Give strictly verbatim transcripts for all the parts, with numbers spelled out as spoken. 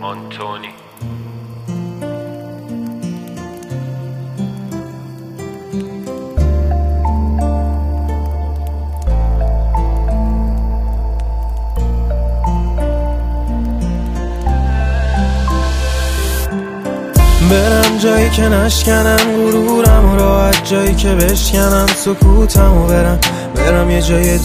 آنتونی. برم جایی که نشکنم غرورم، راحت جایی که بشکنم سکوتمو، برم برم یه جای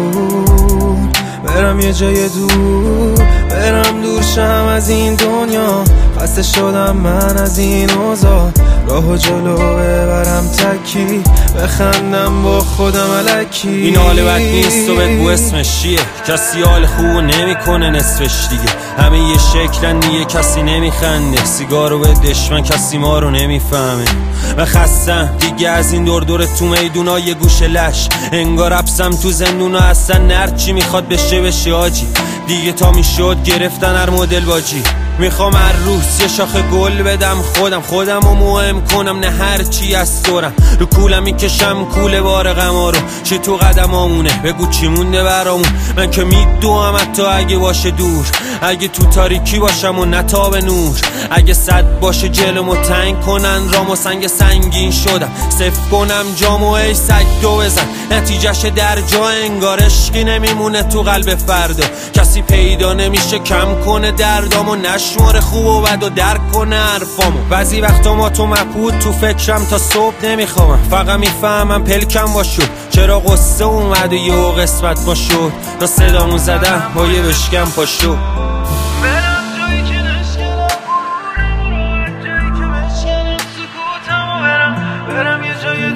دور، برم یه جای دور، برم دور شم از این دنیا. خسته شدم من از این اوضاع، راهو جلو ببرم تکی، بخندم با خودم الکی. این حال بد نیست و بگو اسمش چیه، کسی حال خوبو نمیکنه نصفش دیگه. همه یه شکلن دیگه کسی نمیخنده، سیگارو به دشمن کسی ما رو نمیفهمه. و خستم دیگه از این دور دور تو میدونا یه گوشه لش، انگار رپسم تو زندونا، اصلا نرچی میخواد بشه بشه آجی. دیگه تا میشد گرفتن هر مدل باجی. میخوام هر روز یه شاخه گل بدم، خودم خودم رو مهم کنم، نه هر چی از دورم. رو کولم میکشم کوله بار غما رو، چی تو قدمامونه بگو چی مونده برامون. من که میدوام حتی اگه باشه دور، اگه تو تاریکی باشم و نتاب نور، اگه صد باشه جلومو تنگ کنن رامو سنگ سنگین شدم، صف کنم جامو ای سگ دو بزن. نتیجهش در جا انگار عشقی نمیمونه تو قلب فردا، کسی پیدا نمیشه کم کنه دردامو، نشماره خوب و بد و درک کنه حرفامو. بعضی وقتا ما تو مبهوت تو فکرم تا صبح نمیخوام، فقط میفهمم پلکم باشو چرا قصه اومد و یه قسمت با شد. تا صدامو زدم با یه بشکم پاشو. برم جایی که نشکنم غرورم، جایی که بشکنم سکوتمو، برم برم یه جای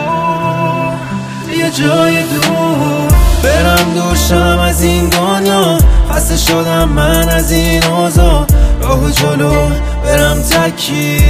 دور، یه جای دور، برم دور شم از این دنیا. خسته شدم من از این اوضاع، راهو جلو برم تکی،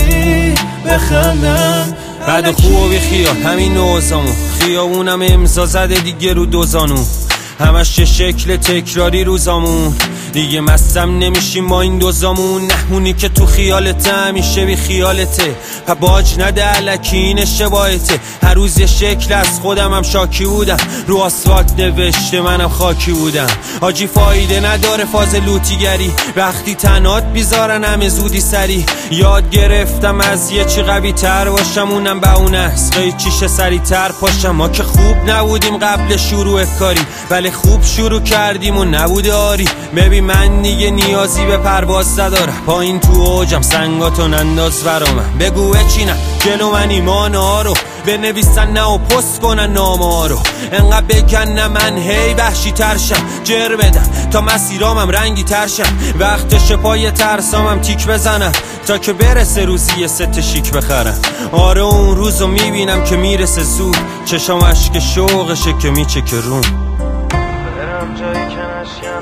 بخندم بعد و خوب و بی خیال همین اوضاعمون، خیابونم امضا زده دیگه رو دوزانو، همش چه شکل تکراری روزامون. دیگه مستم نمیشیم با این دوزامون، نهونی که تو خیالته همیشه بی خیالته. پا باج نده علکی این اشتباهته، هر روز یه شکل از خودم هم شاکی بودم، رو آسفالت نوشته منم خاکی بودم. آجی فایده نداره فاز لوتیگری، وقتی تنات بیزارن همه زودی سری. یاد گرفتم از یه چی قوی تر باشم، اونم به اون است قیچیش سری تر پاشم. ما که خوب نبودیم قبل شروع کاری، ولی خوب شروع کردیم و نبوده آری. ببین من دیگه نیازی به پرواز ندارم، پایین تو اوجم سنگاتو ننداز برامم. بگو بچینم جلو من ایمان ها رو، بنویسن نه و پست کنن نامه ها رو، انقدر بکنن من هی وحشی ترشم، جر بدم تا مسیرامم رنگی ترشم. وقتش پای ترسامم تیک بزنم تا که برسه روزی یه ست شیک بخرم. آره اون روزو میبینم که میرسه زود، چشام عشق شوقشه که میچکه روم. برم جایی که نشکنم